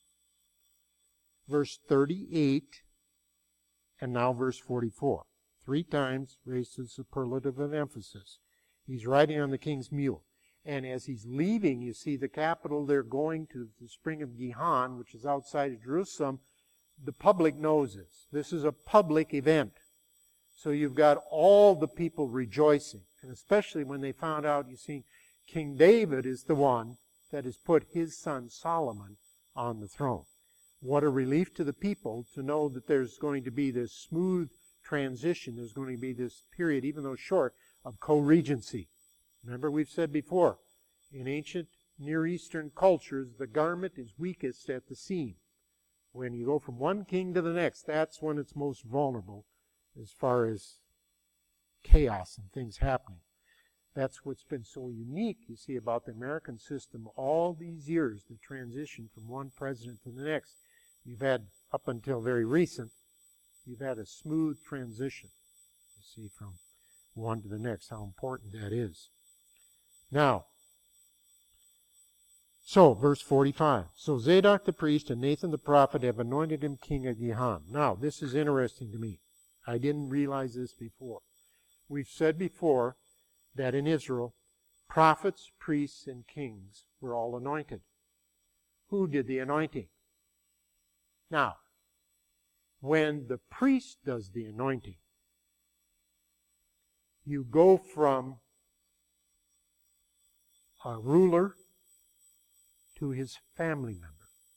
verse 38, and now verse 44. 3 times raised to the superlative of emphasis. He's riding on the king's mule. And as he's leaving, you see the capital, they're going to the spring of Gihon, which is outside of Jerusalem. The public knows this. This is a public event. So you've got all the people rejoicing. And especially when they found out, you see, King David is the one that has put his son Solomon on the throne. What a relief to the people to know that there's going to be this smooth transition. There's going to be this period, even though short, of co-regency. Remember, we've said before, in ancient Near Eastern cultures, the garment is weakest at the seam. When you go from one king to the next, that's when it's most vulnerable as far as chaos and things happening. That's what's been so unique, you see, about the American system all these years, the transition from one president to the next. You've had, up until very recent, you've had a smooth transition, you see, from one to the next, how important that is. Now, so, verse 45. So Zadok the priest and Nathan the prophet have anointed him king of Gihon. Now, this is interesting to me. I didn't realize this before. We've said before that in Israel, prophets, priests, and kings were all anointed. Who did the anointing? Now, when the priest does the anointing, you go from a ruler to his family member.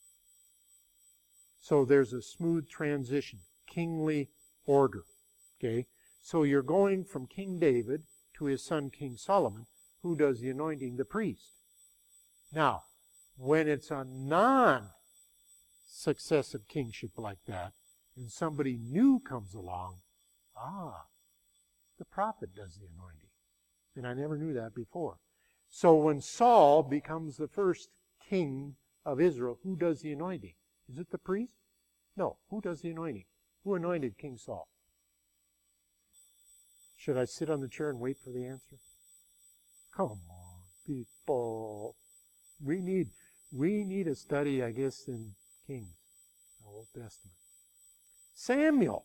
So there's a smooth transition, kingly order. Okay? So you're going from King David to his son King Solomon. Who does the anointing? The priest. Now, when it's a non-successive kingship like that, and somebody new comes along, the prophet does the anointing. And I never knew that before. So when Saul becomes the first king of Israel, who does the anointing? Is it the priest? No. Who does the anointing? Who anointed King Saul? Should I sit on the chair and wait for the answer? Come on, people. We need a study, I guess, in Kings, the Old Testament. Samuel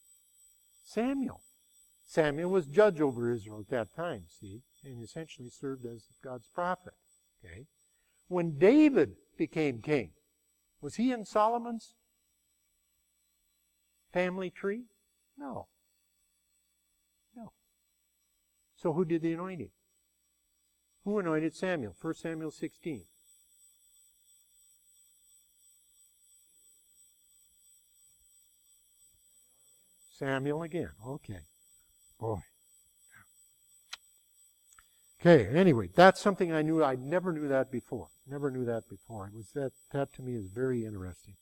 was judge over Israel at that time, see, and essentially served as God's prophet. Okay? When David became king, was he in Solomon's family tree? No. So who did the anointing? Who anointed Samuel? 1 Samuel 16. Samuel again. Okay. Boy. Okay, anyway, that's something I knew. I never knew that before. Never knew that before. It was that to me is very interesting.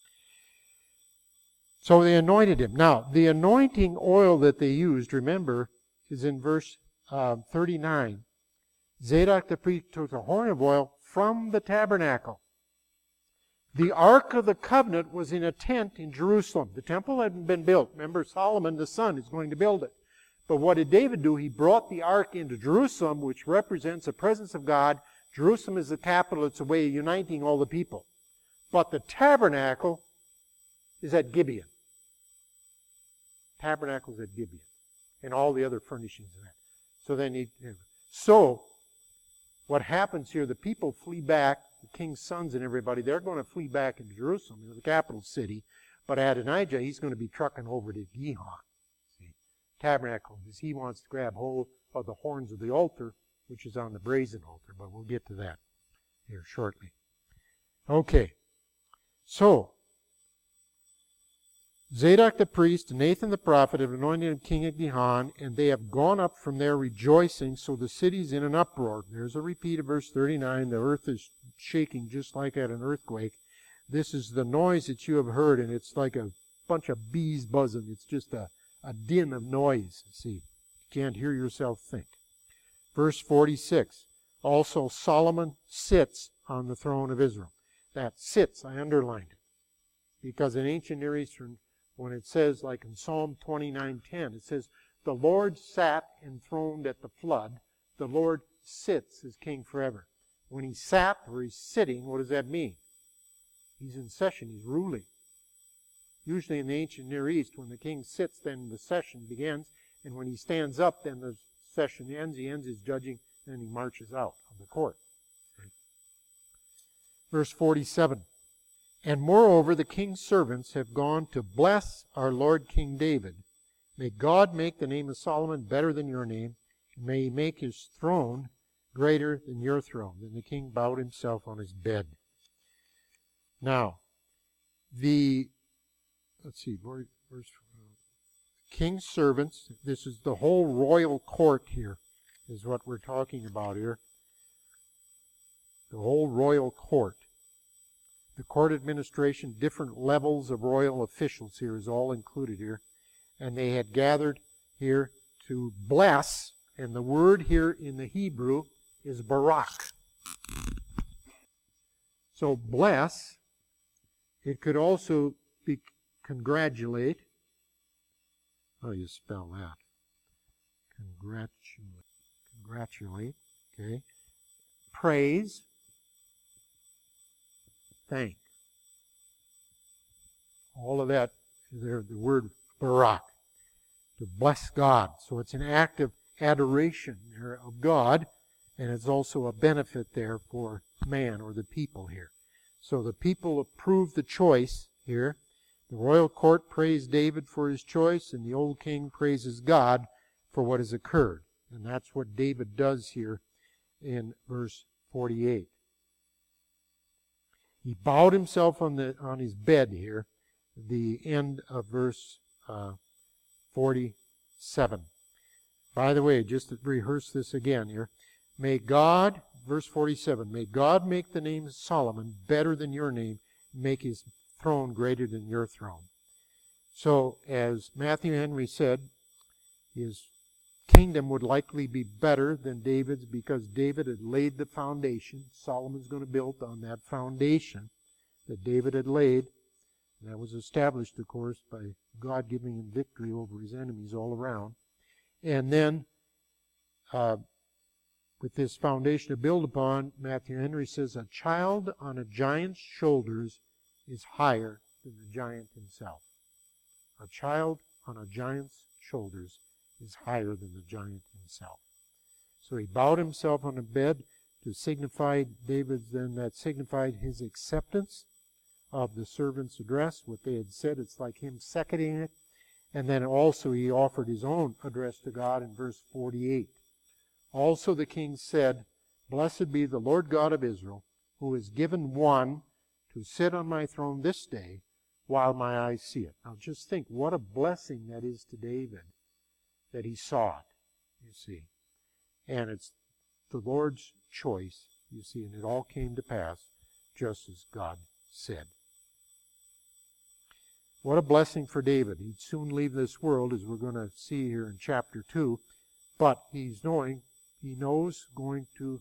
So they anointed him. Now, the anointing oil that they used, remember, is in verse 39. Zadok the priest took a horn of oil from the tabernacle. The Ark of the Covenant was in a tent in Jerusalem. The temple hadn't been built. Remember, Solomon, the son, is going to build it. But what did David do? He brought the Ark into Jerusalem, which represents the presence of God. Jerusalem is the capital. It's a way of uniting all the people. But the tabernacle is at Gibeon. Tabernacle is at Gibeon. And all the other furnishings of that. So what happens here, the people flee back, the king's sons and everybody, they're going to flee back into Jerusalem, the capital city. But Adonijah, he's going to be trucking over to Gihon. Tabernacle, because he wants to grab hold of the horns of the altar, which is on the brazen altar, but we'll get to that here shortly. Okay, so Zadok the priest and Nathan the prophet have anointed him king at Gihon, and they have gone up from there rejoicing, so the city's in an uproar. There's a repeat of verse 39. The earth is shaking just like at an earthquake. This is the noise that you have heard, and it's like a bunch of bees buzzing. It's just a din of noise, see. You can't hear yourself think. Verse 46, also Solomon sits on the throne of Israel. That sits, I underlined it. Because in ancient Near Eastern, when it says, like in Psalm 29:10, it says, the Lord sat enthroned at the flood. The Lord sits as king forever. When he sat or he's sitting, what does that mean? He's in session, he's ruling. Usually in the ancient Near East, when the king sits, then the session begins. And when he stands up, then the session ends. He ends his judging, and then he marches out of the court. Verse 47. And moreover, the king's servants have gone to bless our Lord King David. May God make the name of Solomon better than your name, and may he make his throne greater than your throne. Then the king bowed himself on his bed. Now, verse king's servants, this is the whole royal court here, is what we're talking about here. The whole royal court. The court administration, different levels of royal officials here is all included here. And they had gathered here to bless, and the word here in the Hebrew is barak. So bless, it could also be congratulate. How do you spell that? Congratulate. Okay. Praise. Thank. All of that is there, the word barak. To bless God. So it's an act of adoration of God. And it's also a benefit there for man or the people here. So the people approved the choice here. The royal court praised David for his choice, and the old king praises God for what has occurred. And that's what David does here in verse 48. He bowed himself on his bed here, the end of verse 47. By the way, just to rehearse this again here. May God, verse 47, may God make the name Solomon better than your name, make his throne greater than your throne. So, as Matthew Henry said, his kingdom would likely be better than David's because David had laid the foundation. Solomon's going to build on that foundation that David had laid. And that was established, of course, by God giving him victory over his enemies all around. And then, with this foundation to build upon, Matthew Henry says, a child on a giant's shoulders is higher than the giant himself. A child on a giant's shoulders is higher than the giant himself. So he bowed himself on a bed to signify David's, then that signified his acceptance of the servant's address, what they had said. It's like him seconding it. And then also he offered his own address to God in verse 48. Also the king said, Blessed be the Lord God of Israel, who has given one to sit on my throne this day while my eyes see it. Now just think what a blessing that is to David, that he saw it, you see. And it's the Lord's choice, you see, and it all came to pass just as God said. What a blessing for David. He'd soon leave this world, as we're going to see here in chapter 2, but he knows going to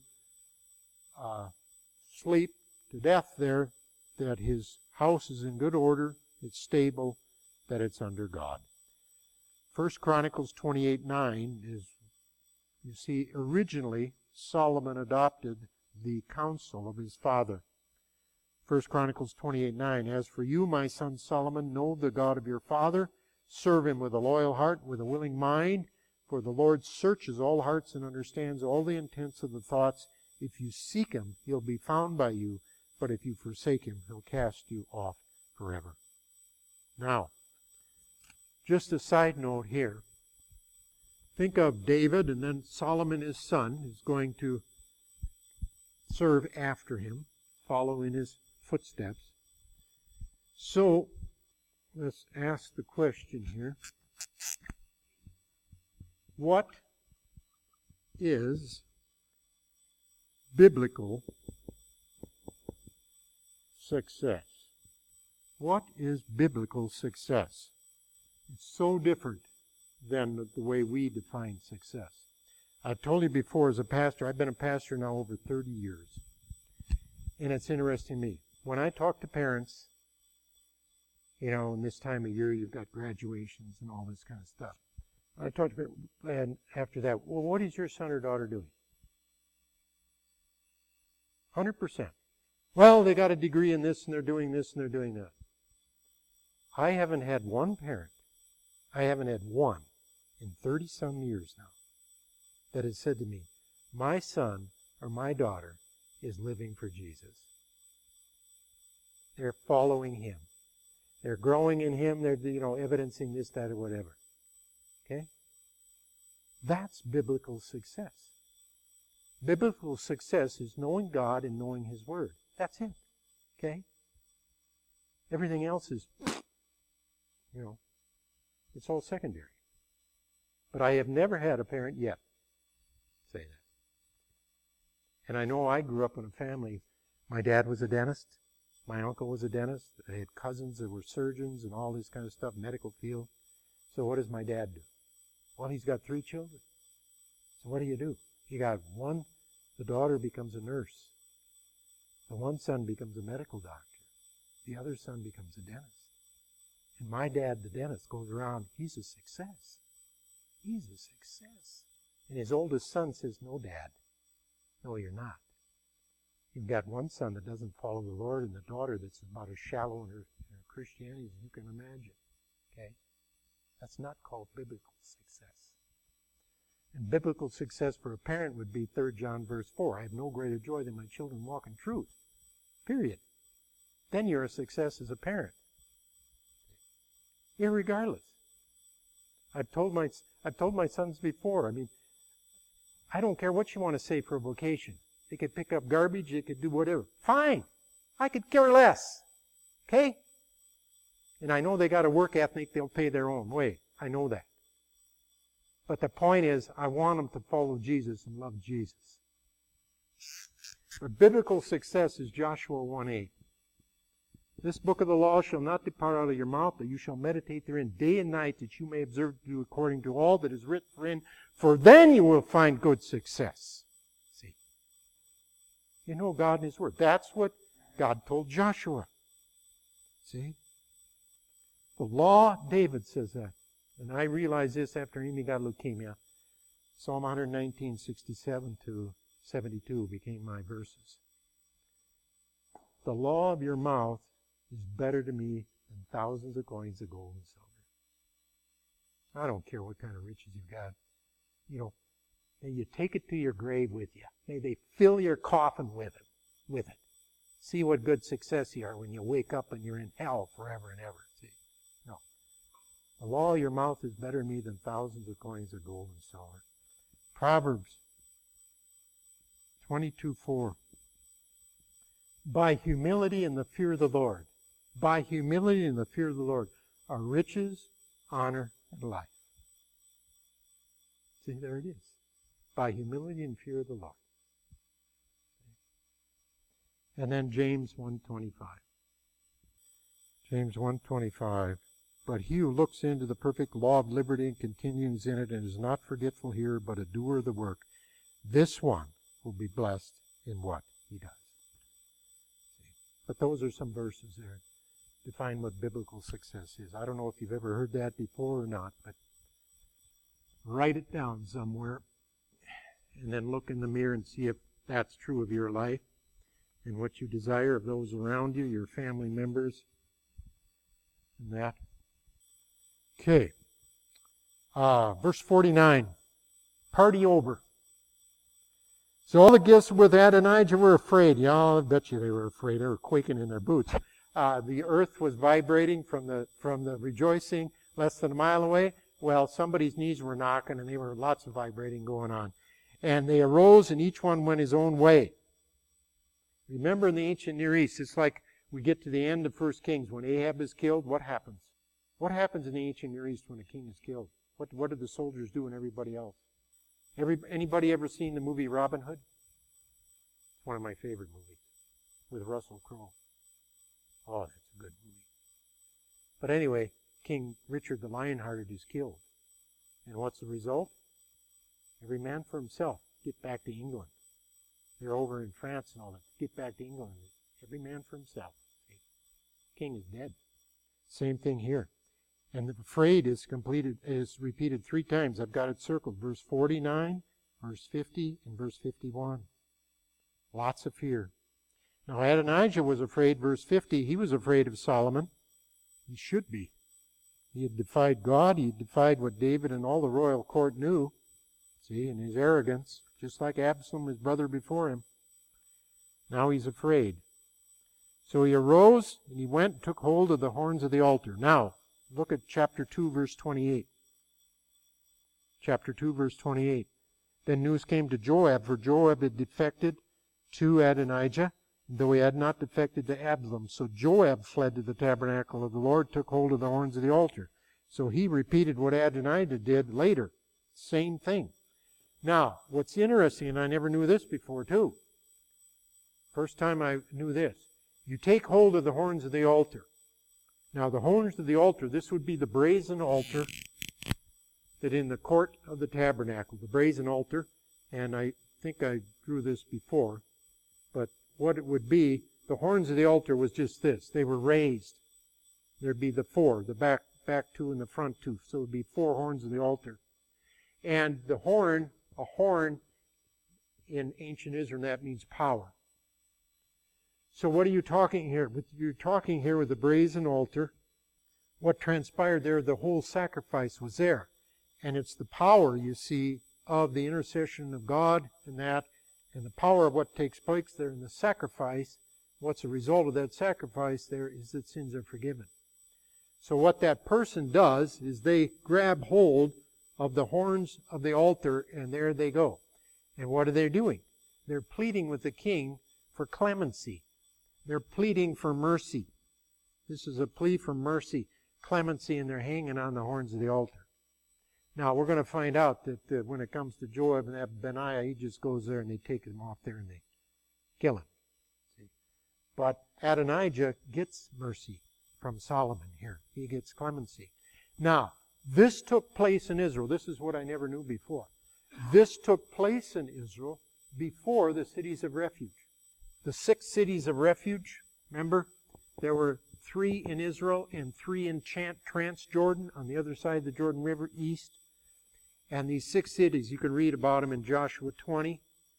sleep to death there, that his house is in good order, it's stable, that it's under God. 1 Chronicles 28:9 is, you see, originally Solomon adopted the counsel of his father. 1 Chronicles 28:9, As for you, my son Solomon, know the God of your father, serve him with a loyal heart, with a willing mind, for the Lord searches all hearts and understands all the intents of the thoughts. If you seek him, he'll be found by you, but if you forsake him, he'll cast you off forever. Now, just a side note here. Think of David, and then Solomon, his son, is going to serve after him, follow in his footsteps. So, let's ask the question here. What is biblical success? What is biblical success? It's so different than the way we define success. I've told you before, as a pastor, I've been a pastor now over 30 years. And it's interesting to me. When I talk to parents, you know, in this time of year, you've got graduations and all this kind of stuff. I talk to parents, and after that, well, what is your son or daughter doing? 100%. Well, they got a degree in this, and they're doing this, and they're doing that. I haven't had one parent, I haven't had one in 30-some years now, that has said to me, my son or my daughter is living for Jesus. They're following him. They're growing in him. They're, evidencing this, that, or whatever. Okay? That's biblical success. Biblical success is knowing God and knowing his word. That's it. Okay? Everything else is, it's all secondary. But I have never had a parent yet say that. And I know I grew up in a family. My dad was a dentist. My uncle was a dentist. I had cousins that were surgeons and all this kind of stuff, medical field. So what does my dad do? Well, he's got 3 children. So what do? You got one, the daughter becomes a nurse. The one son becomes a medical doctor. The other son becomes a dentist. And my dad, the dentist, goes around, he's a success. He's a success. And his oldest son says, no, Dad. No, you're not. You've got one son that doesn't follow the Lord and the daughter that's about as shallow in her Christianity as you can imagine. Okay? That's not called biblical success. And biblical success for a parent would be 3 John verse 4. I have no greater joy than my children walk in truth. Period. Then you're a success as a parent. Irregardless. I've told my sons before, I don't care what you want to say for a vocation. They could pick up garbage, they could do whatever. Fine. I could care less. Okay? And I know they got a work ethic, they'll pay their own way. I know that. But the point is, I want them to follow Jesus and love Jesus. But biblical success is Joshua 1:8. This book of the law shall not depart out of your mouth, but you shall meditate therein day and night, that you may observe to do according to all that is written therein, for then you will find good success. See? You know God and His Word. That's what God told Joshua. See? The law, David says that. And I realized this after Amy got leukemia. Psalm 119, 67 to 72 became my verses. The law of your mouth is better to me than thousands of coins of gold and silver. I don't care what kind of riches you've got. May you take it to your grave with you. May they fill your coffin with it. See what good success you are when you wake up and you're in hell forever and ever. See? No. The law of your mouth is better to me than thousands of coins of gold and silver. Proverbs 22:4. By humility and the fear of the Lord. By humility and the fear of the Lord are riches, honor, and life. See, there it is. By humility and fear of the Lord. And then James 1:25. James 1:25. But he who looks into the perfect law of liberty and continues in it and is not forgetful hearer, but a doer of the work, this one will be blessed in what he does. But those are some verses there to define what biblical success is. I don't know if you've ever heard that before or not, but write it down somewhere and then look in the mirror and see if that's true of your life and what you desire of those around you, your family members, and that. Okay. Verse 49. Party over. So all the guests with Adonijah were afraid. Yeah, I bet you they were afraid. They were quaking in their boots. The earth was vibrating from the rejoicing less than a mile away. Well, somebody's knees were knocking, and there were lots of vibrating going on. And they arose, and each one went his own way. Remember, in the ancient Near East, it's like we get to the end of 1 Kings. When Ahab is killed, what happens? What happens in the ancient Near East when a king is killed? What do the soldiers do and everybody else? Anybody ever seen the movie Robin Hood? It's one of my favorite movies with Russell Crowe. Oh, that's a good movie. But anyway, King Richard the Lionhearted is killed. And what's the result? Every man for himself. Get back to England. They're over in France and all that. Get back to England. Every man for himself. See? King is dead. Same thing here. And the afraid is repeated 3 times. I've got it circled. Verse 49, verse 50, and verse 51. Lots of fear. Now Adonijah was afraid. Verse 50, he was afraid of Solomon. He should be. He had defied God. He had defied what David and all the royal court knew. See, in his arrogance, just like Absalom, his brother before him. Now he's afraid. So he arose and he went and took hold of the horns of the altar. Now, look at chapter 2, verse 28. Chapter 2, verse 28. Then news came to Joab, for Joab had defected to Adonijah, though he had not defected to Absalom. So Joab fled to the tabernacle of the Lord, took hold of the horns of the altar. So he repeated what Adonijah did later. Same thing. Now, what's interesting, and I never knew this before too. First time I knew this. You take hold of the horns of the altar. Now, the horns of the altar, this would be the brazen altar that in the court of the tabernacle, the brazen altar, and I think I drew this before, but what it would be, the horns of the altar was just this. They were raised. There'd be the 4, the back 2 and the front 2. So it would be 4 horns of the altar. And the horn, a horn in ancient Israel, that means power. So what are you talking here? You're talking here with the brazen altar. What transpired there, the whole sacrifice was there. And it's the power, you see, of the intercession of God and that, and the power of what takes place there in the sacrifice, what's the result of that sacrifice there is that sins are forgiven. So what that person does is they grab hold of the horns of the altar, and there they go. And what are they doing? They're pleading with the king for clemency. They're pleading for mercy. This is a plea for mercy, clemency, and they're hanging on the horns of the altar. Now, we're going to find out that when it comes to Joab and Benaiah, he just goes there and they take him off there and they kill him. See? But Adonijah gets mercy from Solomon here. He gets clemency. Now, this took place in Israel. This is what I never knew before. This took place in Israel before the cities of refuge. The 6 cities of refuge, remember? There were 3 in Israel and 3 in Transjordan on the other side of the Jordan River east. And these 6 cities, you can read about them in Joshua 20.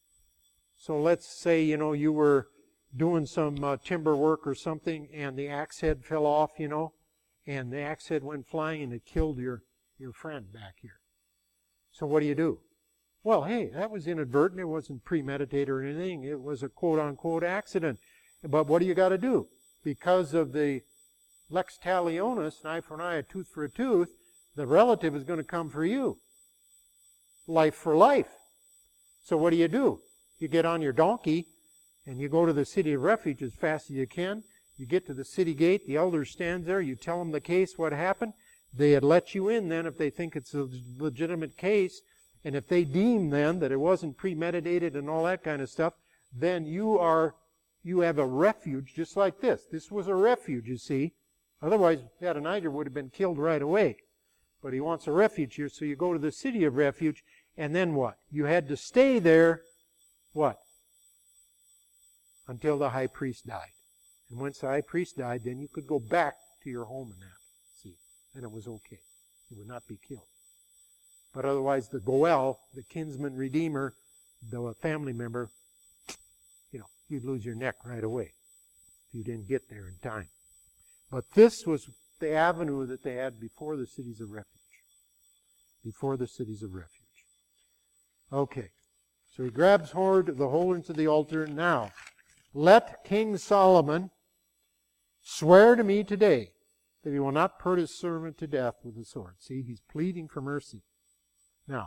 So let's say, you were doing some timber work or something and the axe head fell off, and the axe head went flying and it killed your friend back here. So what do? Well, hey, that was inadvertent. It wasn't premeditated or anything. It was a quote-unquote accident. But what do you got to do? Because of the lex talionis, an eye for an eye, a tooth for a tooth, the relative is going to come for you. Life for life. So what do? You get on your donkey and you go to the city of refuge as fast as you can. You get to the city gate. The elder stands there. You tell them the case, what happened. They had let you in then if they think it's a legitimate case. And if they deem then that it wasn't premeditated and all that kind of stuff, then you have a refuge just like this. This was a refuge, you see. Otherwise, Adonijah would have been killed right away. But he wants a refuge here, so you go to the city of refuge, and then what? You had to stay there, what? Until the high priest died. And once the high priest died, then you could go back to your home and that. See, then it was okay. You would not be killed. But otherwise, the Goel, the kinsman redeemer, the family member, you'd lose your neck right away if you didn't get there in time. But this was the avenue that they had before the cities of refuge. Before the cities of refuge. Okay. So he grabs hold of the horns of the altar. Now, let King Solomon swear to me today that he will not put his servant to death with the sword. See, he's pleading for mercy. Now,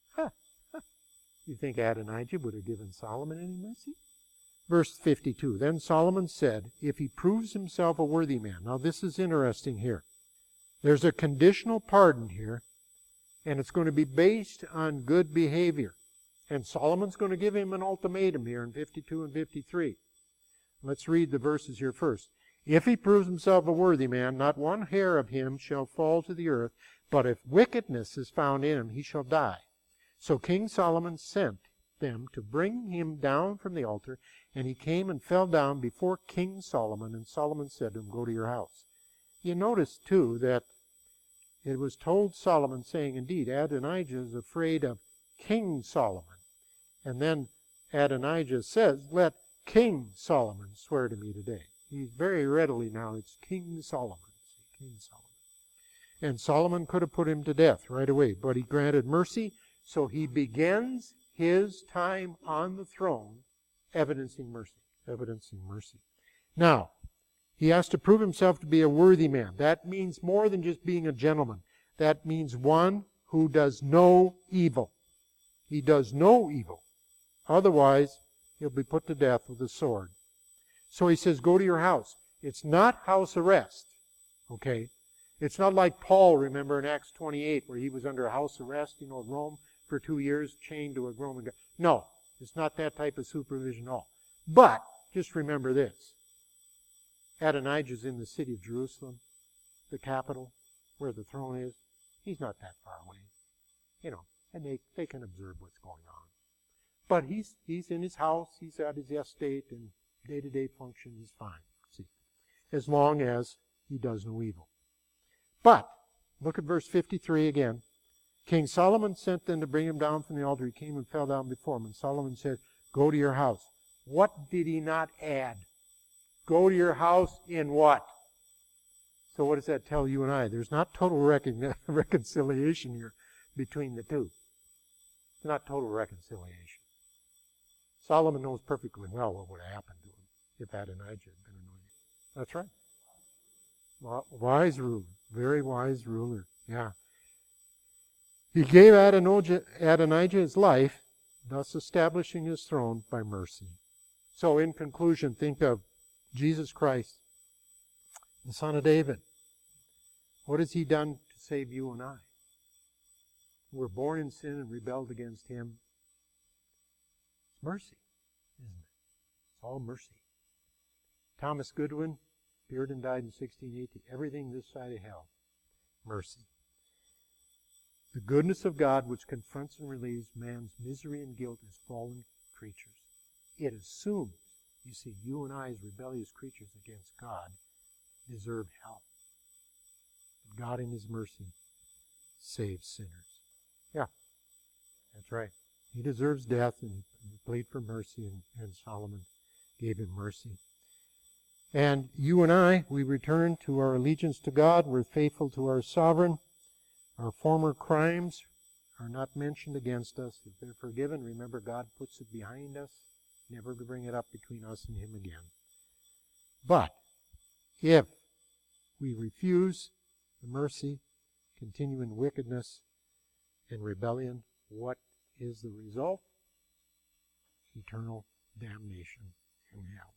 you think Adonijah would have given Solomon any mercy? Verse 52, then Solomon said, if he proves himself a worthy man. Now this is interesting here. There's a conditional pardon here, and it's going to be based on good behavior. And Solomon's going to give him an ultimatum here in 52 and 53. Let's read the verses here first. If he proves himself a worthy man, not one hair of him shall fall to the earth, but if wickedness is found in him, he shall die. So King Solomon sent them to bring him down from the altar, and he came and fell down before King Solomon, and Solomon said to him, go to your house. You notice, too, that it was told Solomon, saying, indeed, Adonijah is afraid of King Solomon. And then Adonijah says, let King Solomon swear to me today. He's very readily now, it's King Solomon. King Solomon. And Solomon could have put him to death right away, but he granted mercy, so he begins his time on the throne evidencing mercy. Evidencing mercy. Now, he has to prove himself to be a worthy man. That means more than just being a gentleman. That means one who does no evil. He does no evil. Otherwise, he'll be put to death with a sword. So he says, go to your house. It's not house arrest. Okay? It's not like Paul, remember, in Acts 28, where he was under house arrest, Rome for 2 years, chained to a Roman guard. No, it's not that type of supervision at all. But, just remember this. Adonijah's in the city of Jerusalem, the capital, where the throne is. He's not that far away. And they can observe what's going on. But he's in his house, he's at his estate, and day-to-day function is fine. See, as long as he does no evil. But, look at verse 53 again. King Solomon sent them to bring him down from the altar. He came and fell down before him. And Solomon said, go to your house. What did he not add? Go to your house in what? So what does that tell you and I? There's not total reconciliation here between the two. It's not total reconciliation. Solomon knows perfectly well what would have happened to him if Adonijah had been anointed. That's right. Wise ruler. Very wise ruler. Yeah. He gave Adonijah his life, thus establishing his throne by mercy. So in conclusion, think of Jesus Christ, the Son of David. What has he done to save you and I? We're born in sin and rebelled against him. It's mercy, isn't it? It's all mercy. Thomas Goodwin appeared and died in 1618. Everything this side of hell. Mercy. The goodness of God which confronts and relieves man's misery and guilt as fallen creatures. It assumes, you see, you and I as rebellious creatures against God deserve hell. But God in his mercy saves sinners. Yeah, that's right. He deserves death, and he pleaded for mercy, and Solomon gave him mercy. And you and I, we return to our allegiance to God. We're faithful to our sovereign. Our former crimes are not mentioned against us. If they're forgiven, remember God puts it behind us, never to bring it up between us and him again. But if we refuse the mercy, continue in wickedness and rebellion, what is the result? Eternal damnation in hell.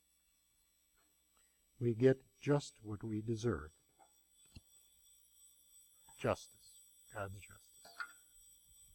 We get just what we deserve. Justice. God's justice.